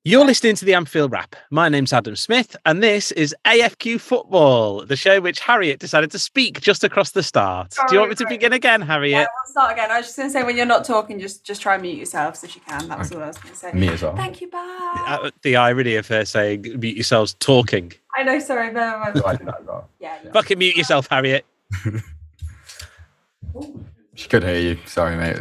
You're listening to the Anfield Wrap. My name's Adam Smith, and this is AFQ Football, the show which Harriet decided to speak just across the start. Do you want me to begin again, Harriet? Yeah, I'll start again. I was just going to say, when you're not talking, just try and mute yourselves if you can. That was all I was going to say. Me as well. Thank you, bye. The irony of her saying, mute yourselves talking. I know, sorry. Yeah. Fucking mute yourself, Harriet. She could hear you. Sorry, mate.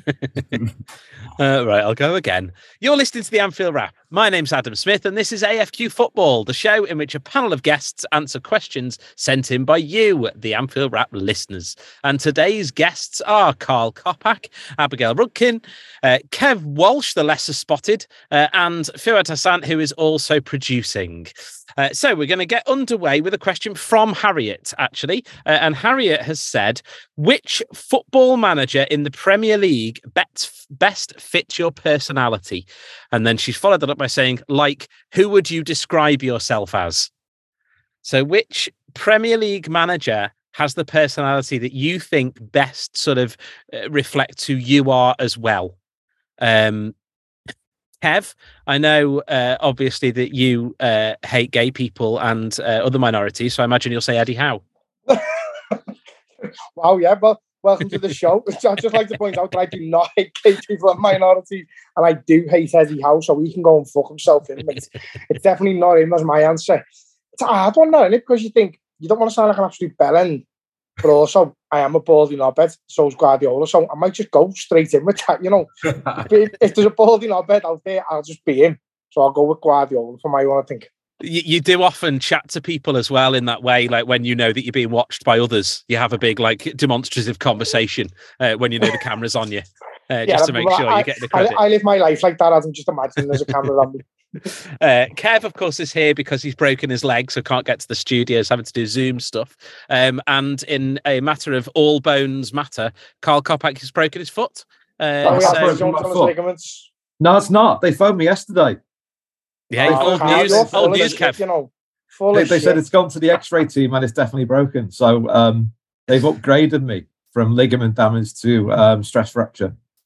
Right, I'll go again. You're listening to the Anfield Wrap. My name's Adam Smith, and this is AFQ Football, the show in which a panel of guests answer questions sent in by you, the Anfield Wrap listeners. And today's guests are Carl Kopak, Abigail Rudkin, Kev Walsh, the lesser spotted, and Fuad Hassan, who is also producing. So we're going to get underway with a question from Harriet, actually. And Harriet has said, which football manager in the Premier League best fits your personality? And then she's followed that up by saying, who would you describe yourself as? So which Premier League manager has the personality that you think best sort of reflects who you are as well? Kev, I know obviously that you hate gay people and other minorities, so I imagine you'll say Eddie Howe. Wow, yeah, well, welcome to the show. I'd just like to point out that I do not hate gay people and minorities, and I do hate Eddie Howe, so he can go and fuck himself in. It's definitely not him as my answer. It's a hard one, isn't it? Because you think you don't want to sound like an absolute bellend, but also I am a baldy knobhead, so's Guardiola, so I might just go straight in with that, you know. if there's a baldy knobhead out there, I'll just be him. So I'll go with Guardiola for my one, I think. You do often chat to people as well in that way, like when you know that you're being watched by others. You have a big, demonstrative conversation when you know the camera's on you, just to make sure you get the credit. I live my life like that, Adam. Just imagine there's a camera on me. Kev, of course, is here because he's broken his leg, so can't get to the studio, so having to do Zoom stuff. And in a matter of all bones matter, Carl Kopak has broken his foot. No, it's not. They phoned me yesterday. Yeah, old news, Kev. You know, they said it's gone to the X-ray team and it's definitely broken. So they've upgraded me from ligament damage to stress fracture.